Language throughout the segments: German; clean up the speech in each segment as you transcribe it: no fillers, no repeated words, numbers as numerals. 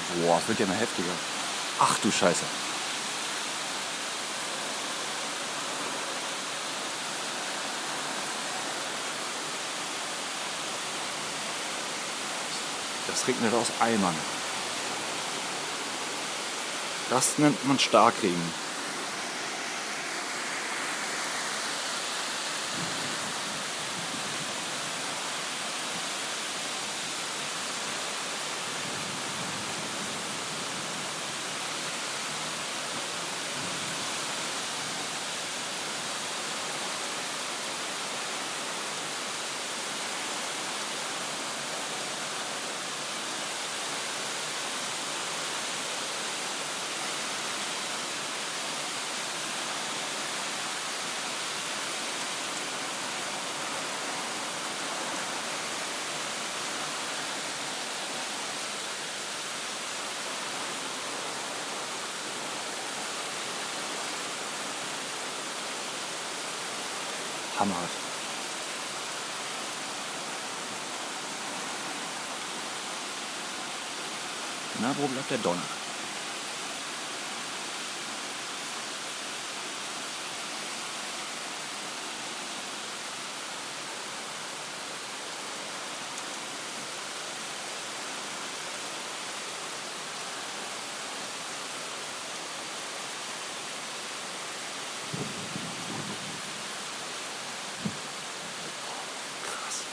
Boah, es wird ja immer heftiger. Ach du Scheiße. Das regnet aus Eimern. Das nennt man Starkregen. Hammerhart. Na, wo bleibt der Donner? Krass.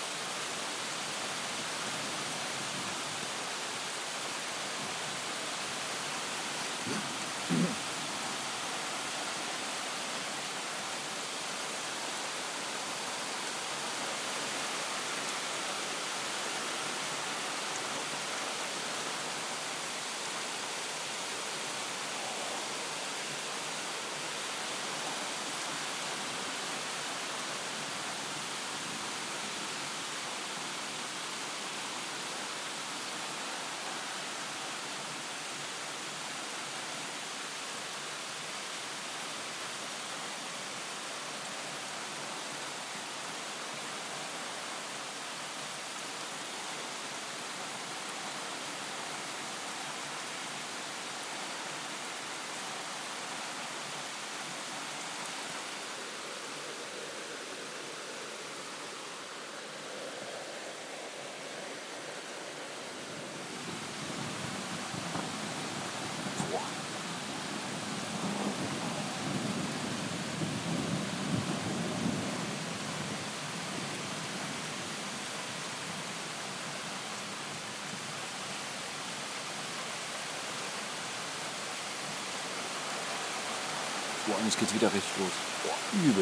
Boah, und jetzt geht's wieder richtig los. Boah, übel.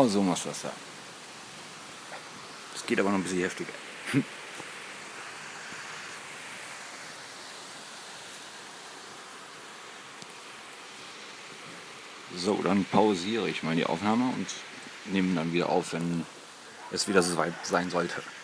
Genau so muss das sein. Es geht aber noch ein bisschen heftiger. So, dann pausiere ich mal die Aufnahme und nehme dann wieder auf, wenn es wieder so weit sein sollte.